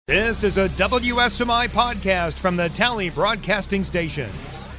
This is a WSMI podcast from the Tally Broadcasting Station.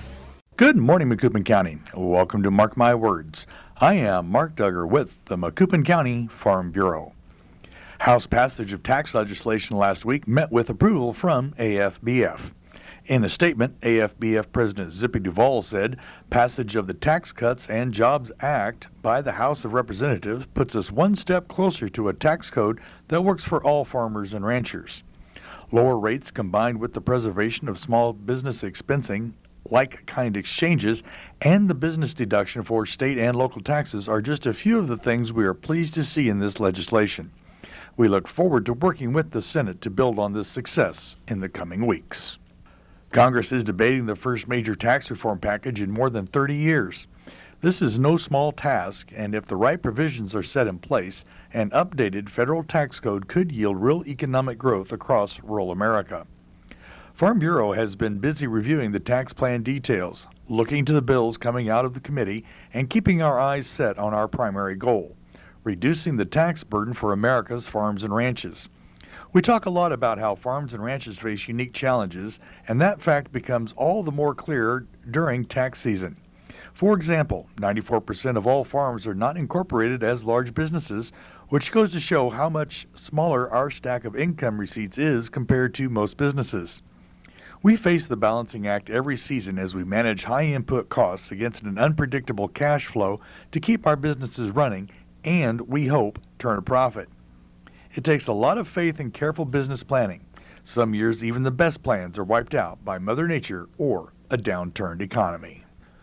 Good morning, Macoupin County. Welcome to Mark My Words. I am Mark Duggar with the Macoupin County Farm Bureau. House passage of tax legislation last week met with approval from AFBF. In a statement, AFBF President Zippy Duvall said, passage of the Tax Cuts and Jobs Act by the House of Representatives puts us one step closer to a tax code that works for all farmers and ranchers. Lower rates combined with the preservation of small business expensing, like-kind exchanges, and the business deduction for state and local taxes are just a few of the things we are pleased to see in this legislation. We look forward to working with the Senate to build on this success in the coming weeks. Congress is debating the first major tax reform package in more than 30 years. This is no small task, and if the right provisions are set in place, an updated federal tax code could yield real economic growth across rural America. Farm Bureau has been busy reviewing the tax plan details, looking to the bills coming out of the committee, and keeping our eyes set on our primary goal, reducing the tax burden for America's farms and ranches. We talk a lot about how farms and ranches face unique challenges, and that fact becomes all the more clear during tax season. For example, 94% of all farms are not incorporated as large businesses, which goes to show how much smaller our stack of income receipts is compared to most businesses. We face the balancing act every season as we manage high input costs against an unpredictable cash flow to keep our businesses running and, we hope, turn a profit. It takes a lot of faith and careful business planning. Some years even the best plans are wiped out by Mother Nature or a downturned economy.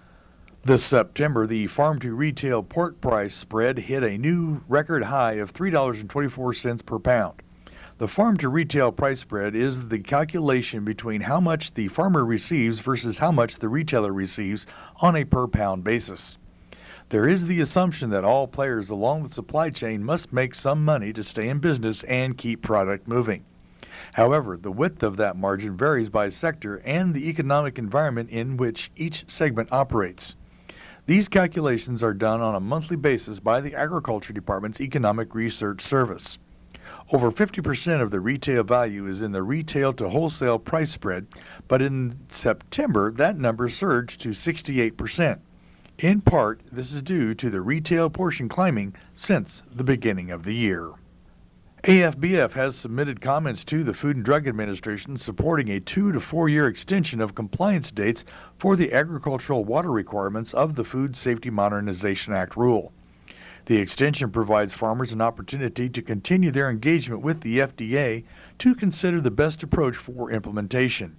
This September, the farm-to-retail pork price spread hit a new record high of $3.24 per pound. The farm-to-retail price spread is the calculation between how much the farmer receives versus how much the retailer receives on a per-pound basis. There is the assumption that all players along the supply chain must make some money to stay in business and keep product moving. However, the width of that margin varies by sector and the economic environment in which each segment operates. These calculations are done on a monthly basis by the Agriculture Department's Economic Research Service. Over 50% of the retail value is in the retail to wholesale price spread, but in September that number surged to 68%. In part, this is due to the retail portion climbing since the beginning of the year. AFBF has submitted comments to the Food and Drug Administration supporting a 2 to 4 year extension of compliance dates for the agricultural water requirements of the Food Safety Modernization Act rule. The extension provides farmers an opportunity to continue their engagement with the FDA to consider the best approach for implementation.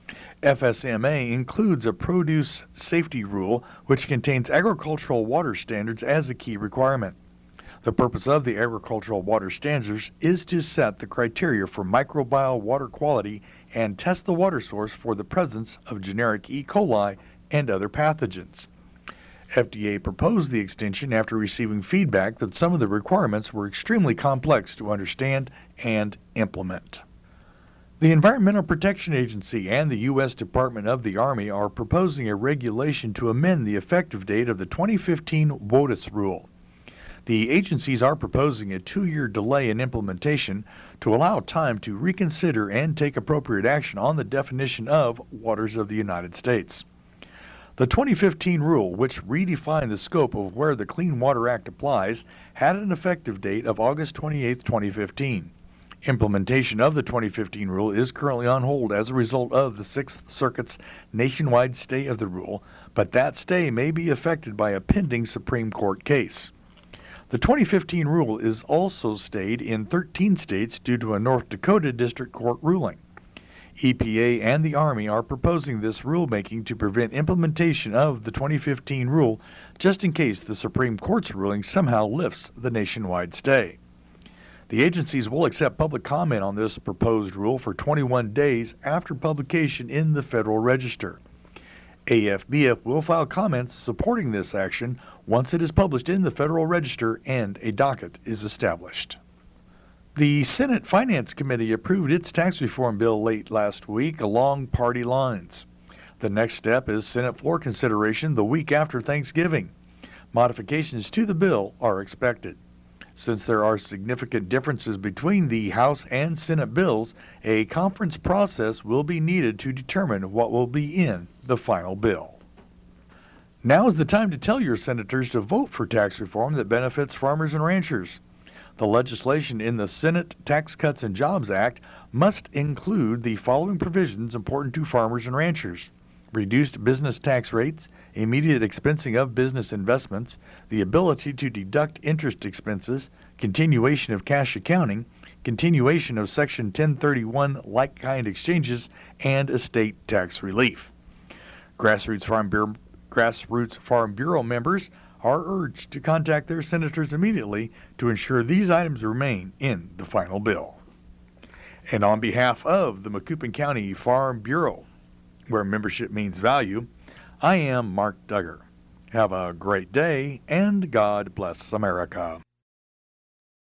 FSMA includes a produce safety rule which contains agricultural water standards as a key requirement. The purpose of the agricultural water standards is to set the criteria for microbial water quality and test the water source for the presence of generic E. coli and other pathogens. FDA proposed the extension after receiving feedback that some of the requirements were extremely complex to understand and implement. The Environmental Protection Agency and the U.S. Department of the Army are proposing a regulation to amend the effective date of the 2015 WOTUS rule. The agencies are proposing a 2-year delay in implementation to allow time to reconsider and take appropriate action on the definition of waters of the United States. The 2015 rule, which redefined the scope of where the Clean Water Act applies, had an effective date of August 28, 2015. Implementation of the 2015 rule is currently on hold as a result of the Sixth Circuit's nationwide stay of the rule, but that stay may be affected by a pending Supreme Court case. The 2015 rule is also stayed in 13 states due to a North Dakota District Court ruling. EPA and the Army are proposing this rulemaking to prevent implementation of the 2015 rule just in case the Supreme Court's ruling somehow lifts the nationwide stay. The agencies will accept public comment on this proposed rule for 21 days after publication in the Federal Register. AFBF will file comments supporting this action once it is published in the Federal Register and a docket is established. The Senate Finance Committee approved its tax reform bill late last week along party lines. The next step is Senate floor consideration the week after Thanksgiving. Modifications to the bill are expected. Since there are significant differences between the House and Senate bills, a conference process will be needed to determine what will be in the final bill. Now is the time to tell your senators to vote for tax reform that benefits farmers and ranchers. The legislation in the Senate Tax Cuts and Jobs Act must include the following provisions important to farmers and ranchers: reduced business tax rates, immediate expensing of business investments, the ability to deduct interest expenses, continuation of cash accounting, continuation of Section 1031 like-kind exchanges, and estate tax relief. Grassroots Farm Bureau members are urged to contact their senators immediately to ensure these items remain in the final bill. And on behalf of the Macoupin County Farm Bureau, where membership means value, I am Mark Duggar. Have a great day, and God bless America.